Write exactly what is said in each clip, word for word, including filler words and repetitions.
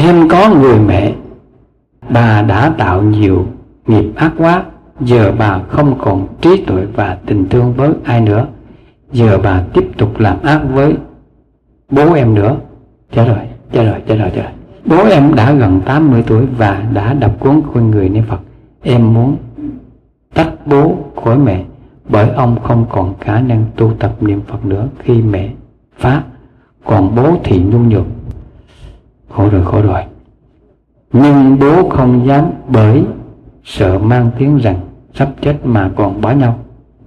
Em có người mẹ, bà đã tạo nhiều nghiệp ác quá. Giờ bà không còn trí tuệ và tình thương với ai nữa. Giờ bà tiếp tục làm ác với bố em nữa. Chết rồi, chết rồi, chết rồi, chết rồi. Bố em đã gần tám mươi tuổi và đã đọc cuốn Khuyên Người Niệm Phật. Em muốn tách bố khỏi mẹ, bởi ông không còn khả năng tu tập niệm Phật nữa khi mẹ phá. Còn bố thì nhu nhược. Khổ rồi, khổ rồi. Nhưng bố không dám, bởi sợ mang tiếng rằng sắp chết mà còn bỏ nhau.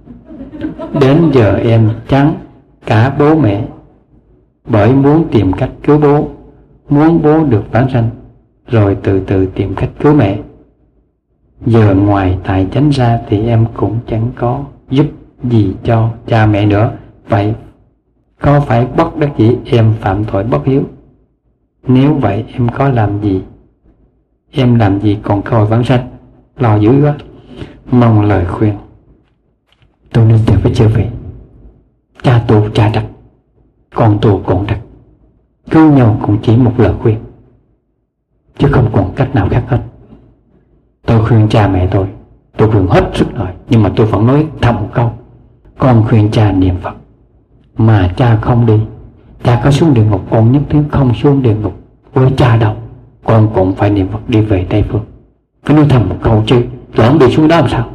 Đến giờ em chán cả bố mẹ, bởi muốn tìm cách cứu bố, muốn bố được vãng sanh, rồi từ từ tìm cách cứu mẹ. Giờ ngoài tài chánh ra thì em cũng chẳng có giúp gì cho cha mẹ nữa. Vậy có phải bất đắc dĩ em phạm tội bất hiếu? Nếu vậy em có làm gì? Em làm gì còn cơ hội vãng sanh? Lo dữ quá. Mong lời khuyên. Tôi nên từ với chư vị. Cha tu cha trách, con tu con trách. Cứu nhau cũng chỉ một lời khuyên, chứ không còn cách nào khác hết. Tôi khuyên cha mẹ tôi, tôi khuyên hết sức rồi, nhưng mà tôi vẫn nói thầm một câu: con khuyên cha niệm Phật, mà cha không đi. Cha có xuống địa ngục, con nhất thiết không xuống địa ngục với cha đâu. Con cũng phải niệm Phật đi về Tây Phương. Phải nói thầm một câu chứ, lỡ đi xuống đó làm sao?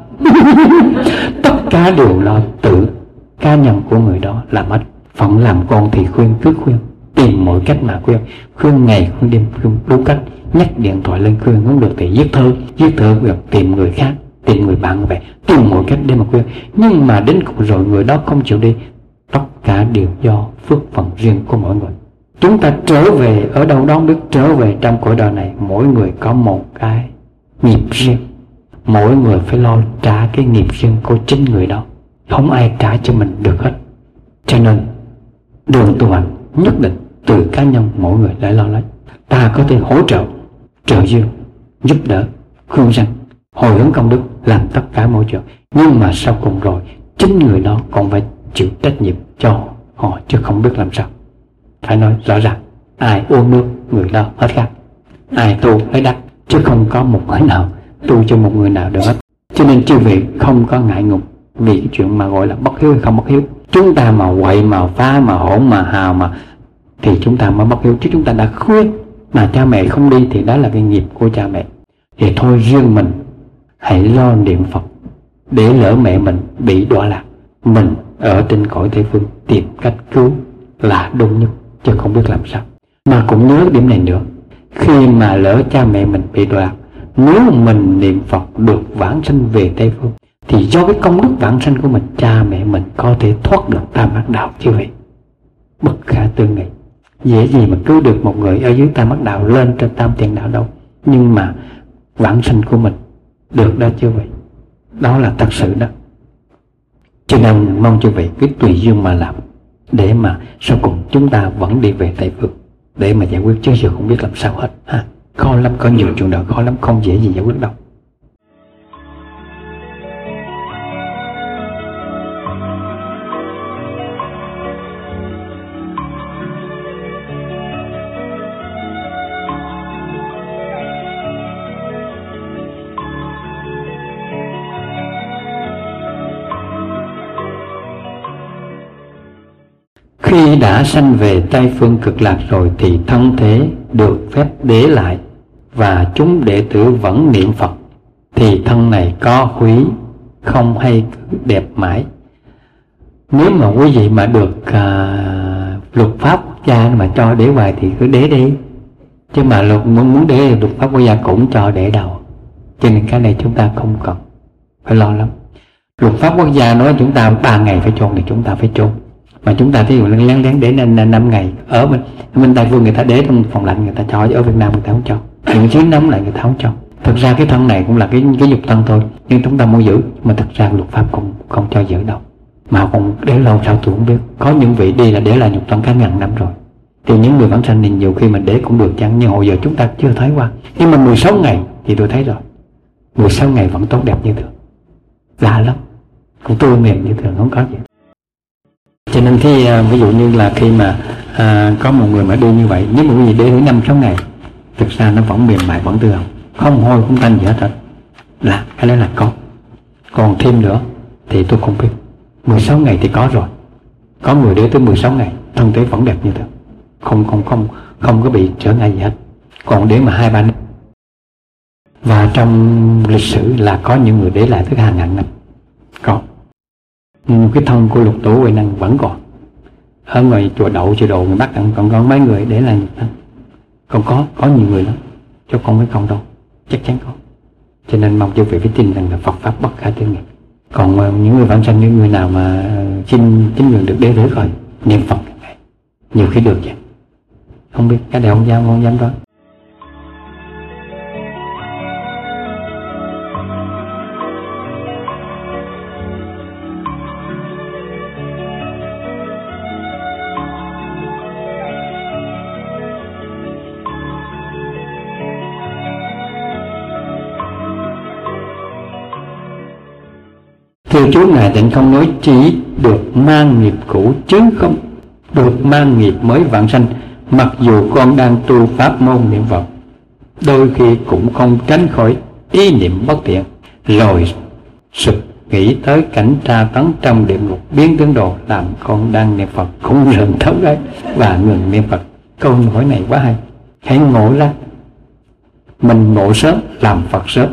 Tất cả đều lo tự cá nhân của người đó làm hết. Phận làm con thì khuyên cứ khuyên, tìm mọi cách mà khuyên, khuyên ngày khuyên đêm, khuyên đúng cách. Nhắc điện thoại lên khuyên, không được thì viết thơ, viết thơ được tìm người khác, tìm người bạn về, tìm mọi cách để mà khuyên. Nhưng mà đến cùng rồi người đó không chịu đi. Tất cả đều do phước phần riêng của mỗi người. Chúng ta trở về ở đâu đó biết, trở về trong cõi đời này, mỗi người có một cái nghiệp riêng. Mỗi người phải lo trả cái nghiệp riêng của chính người đó, không ai trả cho mình được hết. Cho nên đường tu hành nhất định từ cá nhân mỗi người để lo lấy. Ta có thể hỗ trợ, trợ duyên, giúp đỡ, khuyên răn, hồi hướng công đức, làm tất cả mọi chuyện. Nhưng mà sau cùng rồi chính người đó còn phải chịu trách nhiệm cho họ, chứ không biết làm sao. Phải nói rõ ràng, ai uống nước người đó hết khác, ai tu lấy đắc, chứ không có một người nào tu cho một người nào được hết. Cho nên chư vị không có ngại ngùng vì cái chuyện mà gọi là bất hiếu hay không bất hiếu. Chúng ta mà quậy mà phá mà hỗn mà hào mà thì chúng ta mới bất hiếu, chứ chúng ta đã khuyên mà cha mẹ không đi thì đó là cái nghiệp của cha mẹ. Thì thôi riêng mình hãy lo niệm Phật, để lỡ mẹ mình bị đọa lạc, mình ở trên cõi Tây Phương tìm cách cứu là đúng nhất, chứ không biết làm sao. Mà cũng nhớ điểm này nữa, khi mà lỡ cha mẹ mình bị đọa lạc, nếu mình niệm Phật được vãng sanh về Tây Phương thì do cái công đức vãng sanh của mình, cha mẹ mình có thể thoát được tam ác đạo chứ vậy. Bất khả tư nghị. Dễ gì mà cứu được một người ở dưới tam ác đạo lên trên tam thiện đạo đâu. Nhưng mà vãng sanh của mình được đó chứ vậy. Đó là thật sự đó. Cho nên mong chư vị cứ tùy duyên mà làm, để mà sau cùng chúng ta vẫn đi về Tây Phương, để mà giải quyết, chứ giờ không biết làm sao hết ha. Khó lắm, có nhiều chuyện đời khó lắm, không dễ gì giải quyết đâu. Khi đã sanh về Tây Phương Cực Lạc rồi thì thân thể được phép để lại và chúng đệ tử vẫn niệm Phật, thì thân này có hủy không hay cứ đẹp mãi. Nếu mà quý vị mà được à, luật pháp quốc gia mà cho để hoài thì cứ để đi, chứ mà luật muốn, muốn để luật pháp quốc gia cũng cho để đầu. Cho nên cái này chúng ta không cần phải lo lắm. Luật pháp quốc gia nói chúng ta ba ngày phải chôn thì chúng ta phải chôn. Mà chúng ta thí dụ lén lén lén để nên năm ngày ở bên bên Tây Phương người ta để trong phòng lạnh người ta cho, ở Việt Nam người ta không cho, những chiến nóng lại người ta không cho. Thực ra cái thân này cũng là cái cái dục thân thôi, nhưng chúng ta muốn giữ, mà thực ra luật pháp không không cho giữ đâu. Mà còn để lâu sao tôi không biết. Có những vị đi là để lại nhục thân cả ngàn năm rồi, thì những người vãng sanh thì nhiều khi mình để cũng được chăng, nhưng hồi giờ chúng ta chưa thấy qua. Nhưng mà mười sáu ngày thì tôi thấy rồi, mười sáu ngày vẫn tốt đẹp như thường, lạ lắm, cũng tươi mềm như thường, không có gì. Cho nên khi ví dụ như là khi mà à, có một người mà đi như vậy, nếu mà quý vị để đến năm sáu ngày thực ra nó vẫn mềm mại, vẫn tươi hồng, không hôi không tanh gì hết hết. Là cái đó là có. Còn thêm nữa thì tôi không biết. mười sáu ngày thì có rồi. Có người để tới mười sáu ngày thân thể vẫn đẹp như thế, không không không không có bị trở ngại gì hết. Còn để mà hai ba năm, và trong lịch sử là có những người để lại tới hàng ngàn năm, có. Nhưng cái thân của Lục Tổ Huệ Năng vẫn còn. Ở ngoài chùa Đậu, chùa Độ người Bắc còn còn có mấy người để lại thân. Còn có có nhiều người lắm, chứ không phải không đâu, chắc chắn có. Cho nên mong chư vị phải tin rằng là Phật pháp bất khả tư nghị. Còn uh, những người vãng sanh, những người nào mà uh, xin chính quyền được đế rưỡi rồi niệm Phật nhiều khi được vậy. Không biết cái này không dám không dám đó. Thưa chú, Ngài Tịnh Không nói chỉ được mang nghiệp cũ chứ không được mang nghiệp mới vãng sanh. Mặc dù con đang tu pháp môn niệm Phật, đôi khi cũng không tránh khỏi ý niệm bất thiện, rồi sực nghĩ tới cảnh tra tấn trong địa ngục biến tướng đồ, làm con đang niệm Phật cũng rợn thấu đấy và ngừng niệm Phật. Câu hỏi này quá hay. Hãy ngộ ra, mình ngộ sớm làm Phật sớm,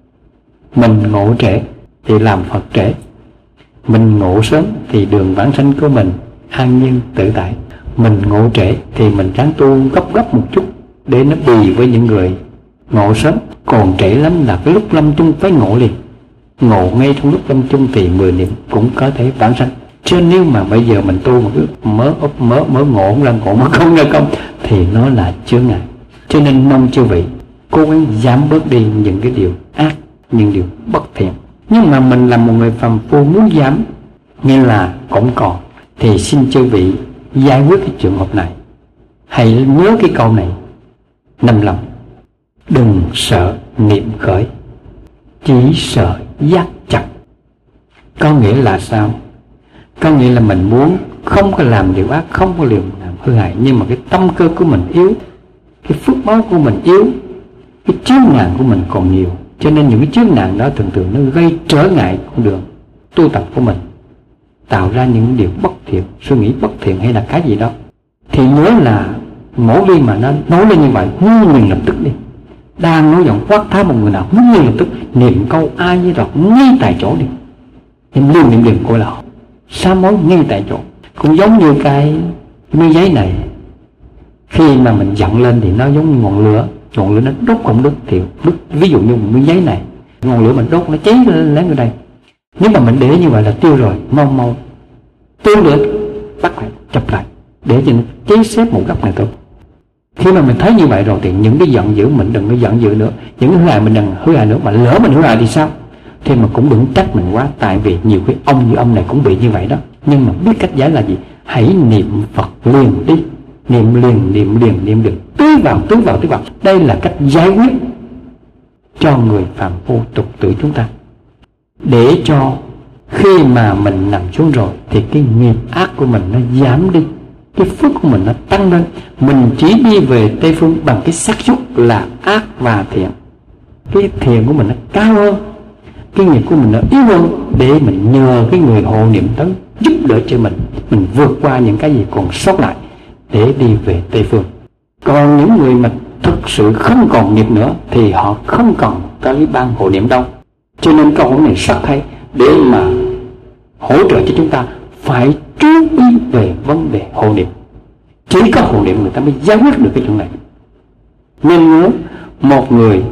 mình ngộ trễ thì làm Phật trễ. Mình ngộ sớm thì đường vãng sanh của mình an nhiên tự tại. Mình ngộ trễ thì mình ráng tu gấp gấp một chút để nó bì với những người ngộ sớm. Còn trễ lắm là cái lúc lâm chung phải ngộ liền. Ngộ ngay trong lúc lâm chung thì mười niệm cũng có thể vãng sanh. Chứ nếu mà bây giờ mình tu một cái mớ mớ mớ ngộ không ra ngộ, mớ không ra công thì nó là chướng ngại. Cho nên mong chư vị cố gắng giảm bớt đi những cái điều ác, những điều bất thiện. Nhưng mà mình là một người phàm phu muốn giảm, nghĩa là cũng còn, thì xin chư vị giải quyết cái trường hợp này. Hãy nhớ cái câu này nằm lòng: đừng sợ niệm khởi, chỉ sợ giác chặt. Có nghĩa là sao? Có nghĩa là mình muốn không có làm điều ác, không có làm hư hại, nhưng mà cái tâm cơ của mình yếu, cái phước báo của mình yếu, cái chướng ngại của mình còn nhiều. Cho nên những cái chướng ngại đó thường thường nó gây trở ngại con đường tu tập của mình, tạo ra những điều bất thiện, suy nghĩ bất thiện hay là cái gì đó. Thì nhớ là mỗi khi mà nó nói lên như vậy, muốn mình lập tức đi. Đang nói giọng quát tháo một người nào, muốn mình lập tức niệm câu ai với đọc ngay tại chỗ đi. Niệm liên niệm liền coi là sám hối ngay tại chỗ. Cũng giống như cái miếng giấy này, khi mà mình giận lên thì nó giống như ngọn lửa, ngọn lửa nó đốt không đứt thì đứt. Ví dụ như một miếng giấy này, ngọn lửa mình đốt nó cháy lên ở đây. Nếu mà mình để như vậy là tiêu rồi, mau mau tiêu lửa bắt lại, chập lại để cho nó cháy xếp một góc này thôi. Khi mà mình thấy như vậy rồi thì những cái giận dữ mình đừng có giận dữ nữa, những hư hại mình đừng hư hại nữa. Mà lỡ mình hư hại thì sao? Thì mà cũng đừng trách mình quá, tại vì nhiều khi ông như ông này cũng bị như vậy đó. Nhưng mà biết cách giải là gì? Hãy niệm Phật liền đi, niệm liền, niệm liền, niệm liền, tưới vào, tưới vào, tưới vào. Đây là cách giải quyết cho người phàm phu tục tử chúng ta, để cho khi mà mình nằm xuống rồi thì cái nghiệp ác của mình nó giảm đi, cái phước của mình nó tăng lên. Mình chỉ đi về Tây Phương bằng cái xác suất là ác và thiện. Cái thiện của mình nó cao hơn, cái nghiệp của mình nó yếu hơn, để mình nhờ cái người hộ niệm tới giúp đỡ cho mình, mình vượt qua những cái gì còn sót lại để đi về Tây Phương. Còn những người mà thực sự không còn nghiệp nữa thì họ không còn cái ban hộ niệm đâu. Cho nên câu hỏi này rất hay để mà hỗ trợ cho chúng ta phải chú ý về vấn đề hộ niệm. Chỉ có hộ niệm người ta mới giải quyết được cái chuyện này. Nên nhớ, một người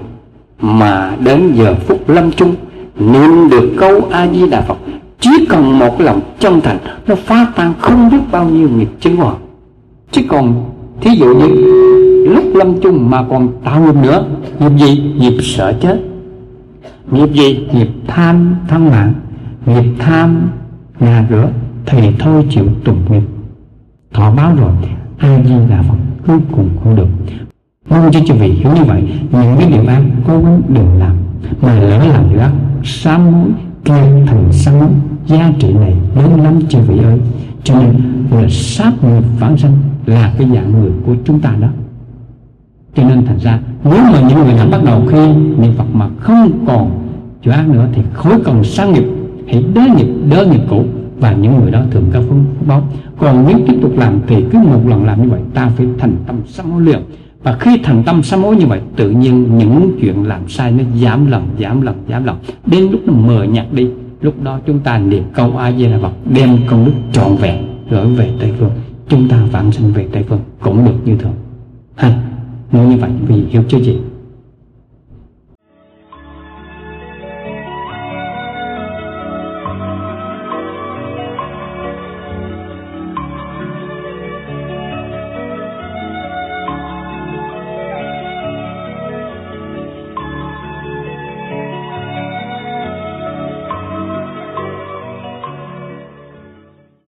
mà đến giờ phút lâm chung niệm được câu A Di Đà Phật, chỉ cần một lòng chân thành, nó phá tan không biết bao nhiêu nghiệp chướng ngại. Chứ còn thí dụ như lúc lâm chung mà còn tạo nghiệp nữa, nghiệp gì? Nghiệp sợ chết. Nghiệp gì? Nghiệp tham tham mạng, nghiệp tham nhà cửa, thì thôi chịu tụng nghiệp, thọ báo rồi A Di Đà Phật cuối cùng không được. Mong cho chư vị hiểu như vậy. Những cái điều ác cố gắng đừng làm, mà lỡ làm điều ác sám hối kêu thành sám hối, giá trị này lớn lắm chư vị ơi. Cho nên là sát nghiệp vãng sanh là cái dạng người của chúng ta đó. Cho nên thành ra nếu mà những người nào bắt đầu khi niệm Phật mà không còn chịu ác nữa thì khối còn sang nghiệp, hãy đớ nghiệp đớ nghiệp cũ, và những người đó thường có phước báo. Còn nếu tiếp tục làm thì cứ một lần làm như vậy, ta phải thành tâm sám hối liền. Và khi thành tâm sám hối như vậy, tự nhiên những chuyện làm sai nó giảm lần giảm lần giảm lần, đến lúc nó mờ nhạt đi, lúc đó chúng ta niệm câu A Di Đà Phật, đem công đức trọn vẹn gửi về Tây Phương, chúng ta vãng sinh về Tây Phương cũng được như thường. Hay nói như vậy vì hiểu chứ gì.